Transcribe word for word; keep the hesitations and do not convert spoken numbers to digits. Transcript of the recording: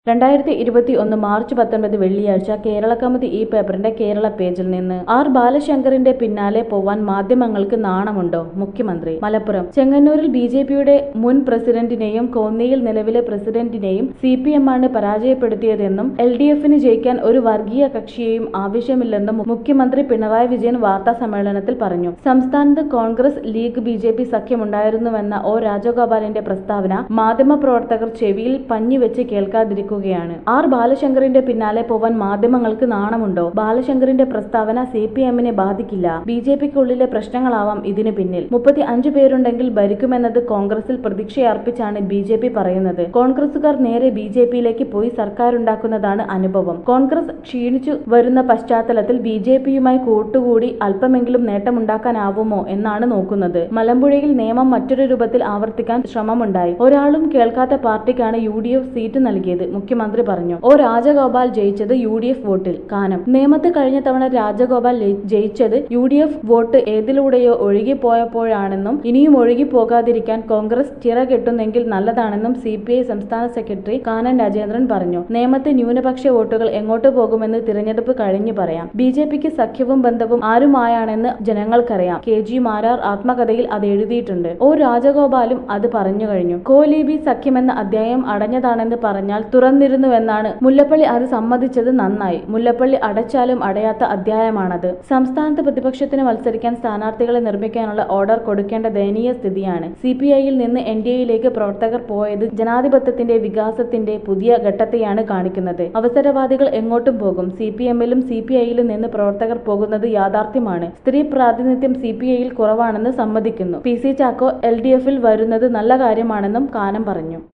രണ്ടായിരത്തി ഇരുപത്തി ഒന്ന് മാർച്ച് പത്തൊൻപത് വെള്ളിയാഴ്ച കേരള കൗമുദി ഈ പേപ്പറിന്റെ കേരള പേജിൽ നിന്ന് ആർ ബാലശങ്കറിന്റെ പിന്നാലെ പോവാൻ മാധ്യമങ്ങൾക്ക് നാണമുണ്ടോ? മുഖ്യമന്ത്രി മലപ്പുറം ചെങ്ങന്നൂരിൽ ബി ജെ പിയുടെ മുൻ പ്രസിഡന്റിനെയും കോന്നിയിൽ നിലവിലെ പ്രസിഡന്റിനെയും സി പി എം ആണ് പരാജയപ്പെടുത്തിയതെന്നും എൽ ഡി എഫിന് ജയിക്കാൻ ഒരു വർഗീയ കക്ഷിയെയും ആവശ്യമില്ലെന്നും മുഖ്യമന്ത്രി പിണറായി വിജയൻ വാർത്താ സമ്മേളനത്തിൽ പറഞ്ഞു. സംസ്ഥാനത്ത് Congress League B J P സഖ്യമുണ്ടായിരുന്നുവെന്ന ഒ രാജഗോപാലിന്റെ പ്രസ്താവന മാധ്യമപ്രവർത്തകർ ചെവിയിൽ പഞ്ഞിവെച്ച് കേൾക്കാതിരിക്കും. ആർ ബാലശങ്കറിന്റെ പിന്നാലെ പോവാൻ മാധ്യമങ്ങൾക്ക് നാണമുണ്ടോ? ബാലശങ്കറിന്റെ പ്രസ്താവന സി പി എമ്മിനെ ബാധിക്കില്ല. ബി ജെ പിക്കുള്ളിലെ പ്രശ്നങ്ങളാവാം ഇതിന് പിന്നിൽ. മുപ്പത്തി അഞ്ചു പേരുണ്ടെങ്കിൽ ഭരിക്കുമെന്നത് കോൺഗ്രസിൽ പ്രതീക്ഷയർപ്പിച്ചാണ് ബി ജെ പി പറയുന്നത്. കോൺഗ്രസുകാർ നേരെ ബി ജെ പിയിലേക്ക് പോയി സർക്കാരുണ്ടാക്കുന്നതാണ് അനുഭവം. കോൺഗ്രസ് ക്ഷീണിച്ചു വരുന്ന പശ്ചാത്തലത്തിൽ ബി ജെ പിയുമായി കൂട്ടുകൂടി അല്പമെങ്കിലും നേട്ടമുണ്ടാക്കാനാവുമോ എന്നാണ് നോക്കുന്നത്. മലമ്പുഴയിൽ നിയമം മറ്റൊരു രൂപത്തിൽ ആവർത്തിക്കാൻ ശ്രമമുണ്ടായി. ഒരാളും കേൾക്കാത്ത പാർട്ടിക്കാണ് യു ഡി എഫ് സീറ്റ് നൽകിയത്. മുഖ്യമന്ത്രി പറഞ്ഞു. ഒ രാജഗോപാൽ ജയിച്ചത് യു ഡി എഫ് വോട്ടിൽ. കാനം നേമത്ത് കഴിഞ്ഞ തവണ രാജഗോപാൽ ജയിച്ചത് യു ഡി എഫ് വോട്ട് ഏതിലൂടെയോ ഒഴുകിപ്പോയപ്പോഴാണെന്നും ഇനിയും ഒഴുകിപ്പോകാതിരിക്കാൻ കോൺഗ്രസ് ചിറകെട്ടുന്നെങ്കിൽ നല്ലതാണെന്നും സി പി ഐ സംസ്ഥാന സെക്രട്ടറി കാനം രാജേന്ദ്രൻ പറഞ്ഞു. നേമത്ത് ന്യൂനപക്ഷ വോട്ടുകൾ എങ്ങോട്ട് പോകുമെന്ന് തിരഞ്ഞെടുപ്പ് കഴിഞ്ഞു പറയാം. ബി ജെ പിക്ക് സഖ്യവും ബന്ധവും ആരുമായാണെന്ന് ജനങ്ങൾക്കറിയാം. കെ ജി മാരാർ ആത്മകഥയിൽ അത് എഴുതിയിട്ടുണ്ട്. ഒ രാജഗോപാലും അത് പറഞ്ഞു കഴിഞ്ഞു. കോലീബി സഖ്യമെന്ന അധ്യായം അടഞ്ഞതാണെന്ന് പറഞ്ഞാൽ തുറന്നിരുന്നുവെന്നാണ്. മുല്ലപ്പള്ളി അത് സമ്മതിച്ചത് നന്നായി. മുല്ലപ്പള്ളി അടച്ചാലും അടയാത്ത അധ്യായമാണത്. സംസ്ഥാനത്ത് പ്രതിപക്ഷത്തിന് മത്സരിക്കാൻ സ്ഥാനാർത്ഥികളെ നിർമ്മിക്കാനുള്ള ഓർഡർ കൊടുക്കേണ്ട ദയനീയ സ്ഥിതിയാണ്. സി പി ഐയിൽ നിന്ന് എൻ ഡി എയിലേക്ക് പ്രവർത്തകർ പോയത് ജനാധിപത്യത്തിന്റെ വികാസത്തിന്റെ പുതിയ ഘട്ടത്തെയാണ് കാണിക്കുന്നത്. അവസരവാദികൾ എങ്ങോട്ടും പോകും. സി പി എമ്മിലും സി പി ഐയിലും നിന്ന് പ്രവർത്തകർ പോകുന്നത് യാഥാർത്ഥ്യമാണ്. സ്ത്രീ പ്രാതിനിധ്യം സി പി ഐയിൽ കുറവാണെന്ന് സമ്മതിക്കുന്നു. P C Chacko L D എഫിൽ വരുന്നത് നല്ല കാര്യമാണെന്നും കാനം പറഞ്ഞു.